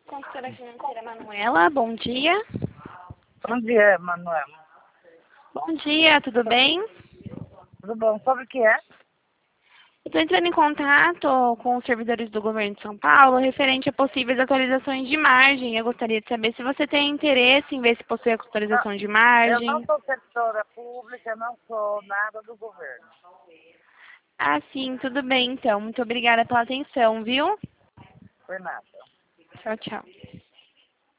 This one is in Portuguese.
Consultora financeira Manuela, bom dia. Bom dia, Manuela. Bom dia, tudo bem? Tudo bom? Sobre o que é? Estou entrando em contato com os servidores do governo de São Paulo referente a possíveis atualizações de margem. Eu gostaria de saber se você tem interesse em ver se possui atualização de Eu não margem. sou servidora pública, não sou nada do governo. Ah, sim, tudo bem então. Muito obrigada pela atenção, viu? Foi nada. Tchau, tchau.